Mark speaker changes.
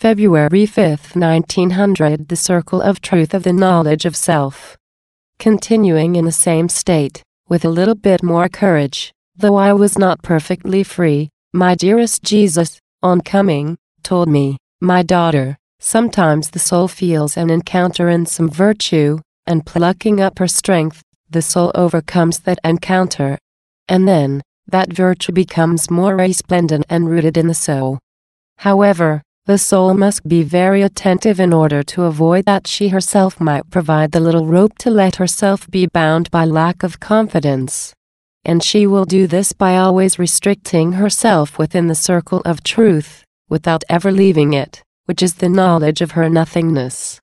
Speaker 1: February 5, 1900. The circle of truth of the knowledge of self. Continuing in the same state, with a little bit more courage, though I was not perfectly free, my dearest Jesus, on coming, told me, my daughter, sometimes the soul feels an encounter in some virtue, and plucking up her strength, the soul overcomes that encounter. And then, that virtue becomes more resplendent and rooted in the soul. However, the soul must be very attentive in order to avoid that she herself might provide the little rope to let herself be bound by lack of confidence. And she will do this by always restricting herself within the circle of truth, without ever leaving it, which is the knowledge of her nothingness.